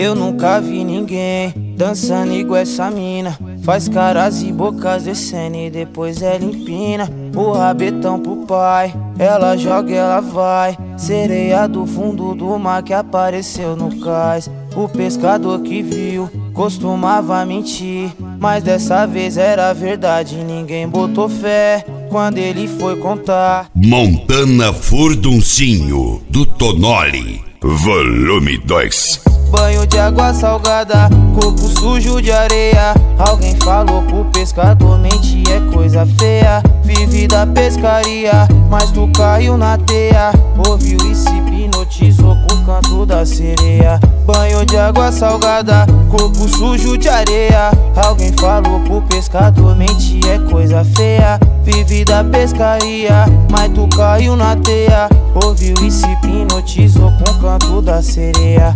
Eu nunca vi ninguém dançando igual essa mina. Faz caras e bocas descendo e depois ela empina o rabetão pro pai. Ela joga, ela vai, sereia do fundo do mar que apareceu no cais. O pescador que viu costumava mentir, mas dessa vez era verdade, ninguém botou fé quando ele foi contar. Montana Furduncinho, do Tonoli, volume 2. Banho de água salgada, corpo sujo de areia. Alguém falou pro pescador, mentir é coisa feia. Vive da pescaria, mas tu caiu na teia. Ouviu e se hipnotizou com o canto da sereia. Banho de água salgada, corpo sujo de areia. Alguém falou pro pescador, mentir é coisa feia. Vive da pescaria, mas tu caiu na teia. Ouviu e se hipnotizou com o canto da sereia.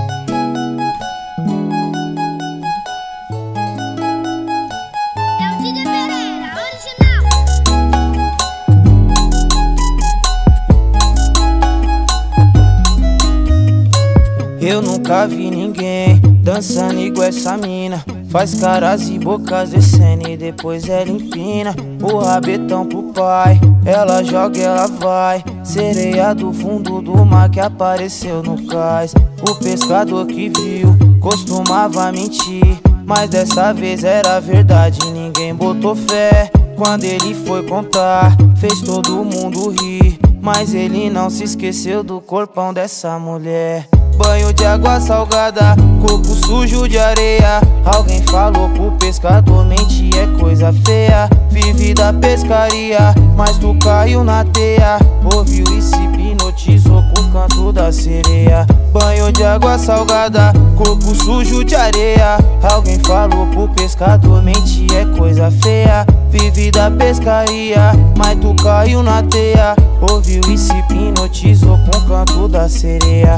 Eu nunca vi ninguém dançando igual essa mina. Faz caras e bocas descendo e depois ela empina o rabetão pro pai. Ela joga, ela vai, sereia do fundo do mar que apareceu no cais. O pescador que viu costumava mentir, mas dessa vez era verdade, ninguém botou fé quando ele foi contar. Fez todo mundo rir, mas ele não se esqueceu do corpão dessa mulher. Banho de água salgada, corpo sujo de areia. Alguém falou pro pescador, mentir é coisa feia. Vive da pescaria, mas tu caiu na teia. Ouviu e se hipnotizou com o canto da sereia. Banho de água salgada, corpo sujo de areia. Alguém falou pro pescador, mentir é coisa feia. Vive da pescaria, mas tu caiu na teia. Ouviu e se hipnotizou com o canto da sereia.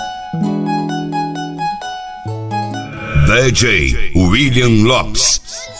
DJ William Lopes.